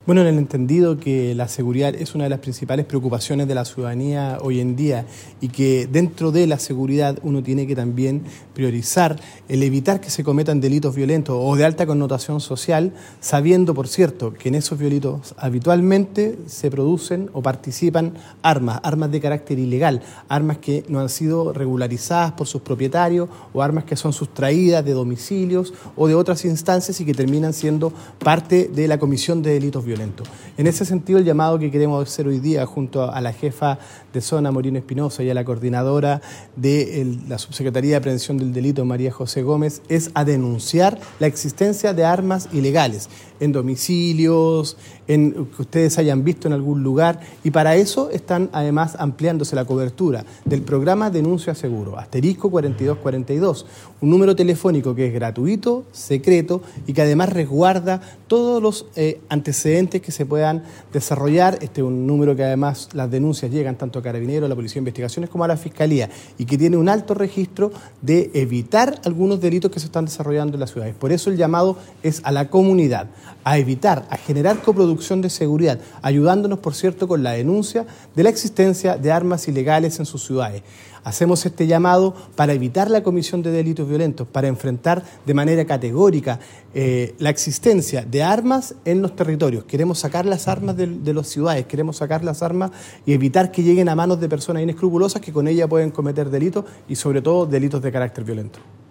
Bueno, en el entendido que la seguridad es una de las principales preocupaciones de la ciudadanía hoy en día y que dentro de la seguridad uno tiene que también priorizar el evitar que se cometan delitos violentos o de alta connotación social, sabiendo, por cierto, que en esos delitos habitualmente se producen o participan armas de carácter ilegal, armas que no han sido regularizadas por sus propietarios o armas que son sustraídas de domicilios o de otras instancias y que terminan siendo parte de la comisión de delitos violentos. En ese sentido, el llamado que queremos hacer hoy día junto a la jefa de zona, Morino Espinosa, y a la coordinadora de la Subsecretaría de Prevención del Delito, María José Gómez, es a denunciar la existencia de armas ilegales en domicilios, en que ustedes hayan visto en algún lugar, y para eso están además ampliándose la cobertura del programa Denuncia Seguro, *4242, un número telefónico que es gratuito, secreto y que además resguarda todos los antecedentes que se puedan desarrollar. Este es un número que además las denuncias llegan tanto a Carabineros, a la Policía de Investigaciones como a la Fiscalía y que tiene un alto registro de evitar algunos delitos que se están desarrollando en las ciudades. Por eso el llamado es a la comunidad, a evitar, a generar coproducción de seguridad, ayudándonos, por cierto, con la denuncia de la existencia de armas ilegales en sus ciudades. Hacemos este llamado para evitar la comisión de delitos violentos, para enfrentar de manera categórica la existencia de armas en los territorios. Queremos sacar las armas de las ciudades, queremos sacar las armas y evitar que lleguen a manos de personas inescrupulosas que con ellas pueden cometer delitos y sobre todo delitos de carácter violento.